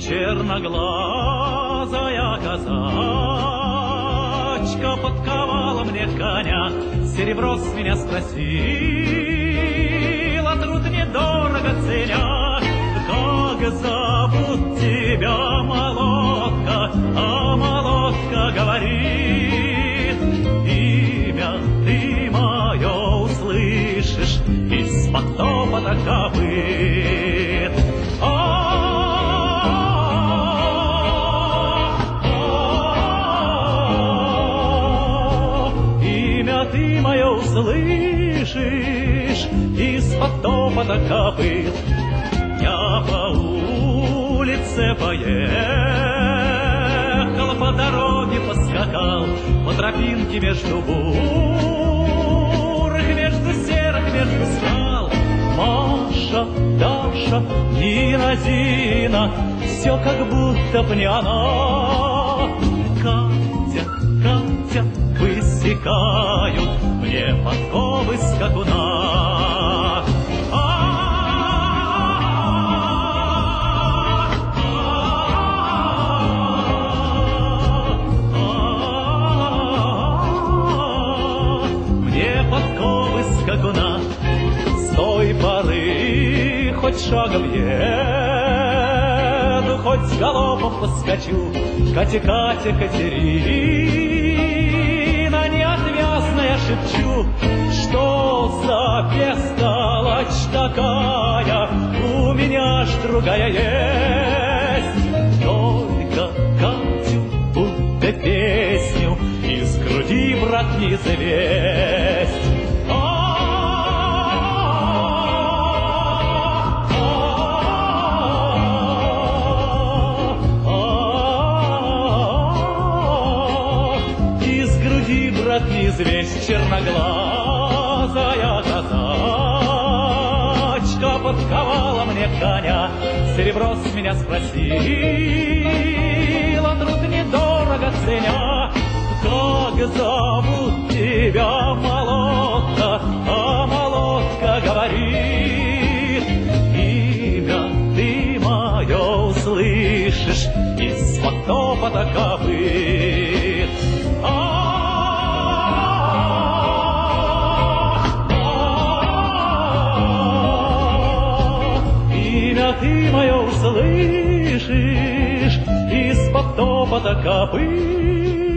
Черноглазая казачка подковала мне коня, серебро с меня спросила, труд недорого ценя. Как зовут тебя, молодка? А молодка говорит: имя ты мое услышишь из-под топота копыт. Имя ты мое услышишь из-под топота копыт. Я по улице поехал, по дороге поскакал, по тропинке между бур, между серых, между скал. Маша, Даша, Нина, Зина, все как будто б не она. Катя, Катя, высекают мне подковы скакуна. С той поры хоть шагом еду, хоть с галопом поскочу. Катя, Катя, Катерина, неотвязная шепчу, что за бестолочь такая, у меня ж другая есть. Только Катю будто песню из груди, брат, не завесть. Неизвесть черноглазая казачка подковала мне коня, серебро с меня спросила, труд недорого ценя. Как зовут тебя, молодка? А молодка говорит: имя ты мое услышишь из-под топота копыт. Ты мое услышишь из-под топота копыт.